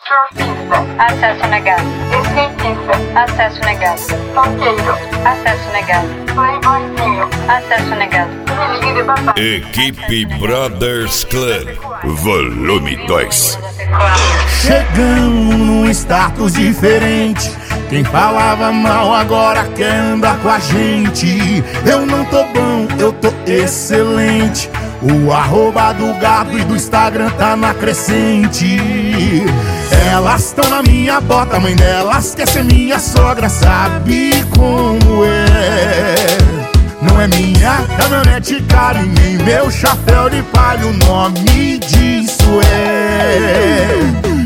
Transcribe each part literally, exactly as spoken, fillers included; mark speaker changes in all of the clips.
Speaker 1: Surfista.
Speaker 2: Acesso negado.
Speaker 1: Skatista.
Speaker 2: Acesso negado.
Speaker 1: Funkeiro.
Speaker 2: Acesso negado.
Speaker 1: Playboyzinho.
Speaker 2: Acesso negado.
Speaker 1: Filhinho de papai.
Speaker 3: Equipe Brothers Club, volume dois.
Speaker 4: Chegamos num status diferente. Quem falava mal agora quer andar com a gente. Eu não tô bom, eu tô excelente. O arroba do gado e do Instagram tá na crescente. Elas tão na minha bota, a mãe delas quer ser minha sogra. Sabe como é? Não é minha caminhonete cara e nem meu chapéu de palha. O nome disso é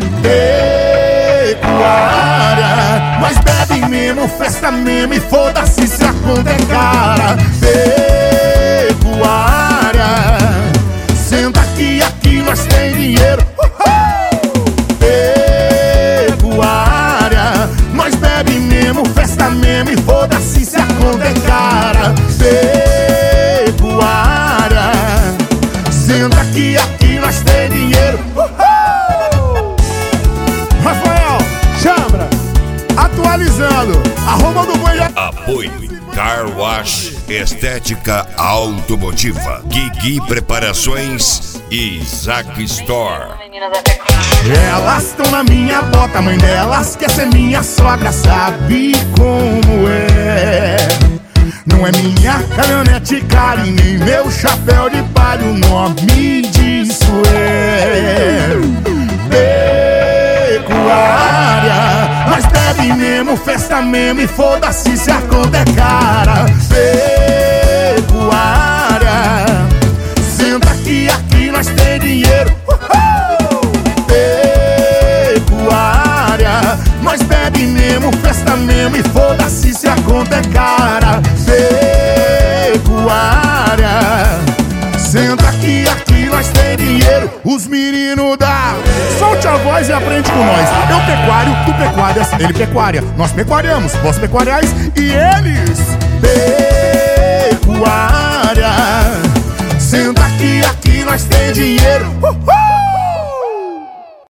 Speaker 4: pecuária. Nós bebe mesmo, festa mesmo e foda-se se a conta é cara. Pecuária. Senta aqui, aqui nós tem dinheiro. Uhul! Pecuária. Nós bebe mesmo, festa mesmo e foda-se se a conta é cara. Pecuária. Senta aqui, aqui nós tem dinheiro. Uhul! Rafael, chama. Atualizando. Arroba do boi.
Speaker 3: Apoio Car Wash Estética Automotiva, Guigui Preparações e Isaac Store.
Speaker 4: Elas tão na minha bota, a mãe delas quer ser minha sogra. Sabe como é? Não é minha caminhonete cara e nem meu chapéu de palha. O nome disso é pecuária. Mas bebe mesmo, festa mesmo e foda-se se a conta é cara. Pecuária. Senta aqui, aqui nós tem dinheiro. Uhul! Pecuária. Nós bebe mesmo, festa mesmo e foda-se se a conta é cara. Pecuária. Senta aqui, aqui nós tem dinheiro. Os meninos da solte a voz e aprende com nós. Eu pecuário, tu pecuárias, ele pecuária. Nós pecuariamos, vós pecuariais e eles pecuária. Senta aqui, aqui nós tem dinheiro. Uhul!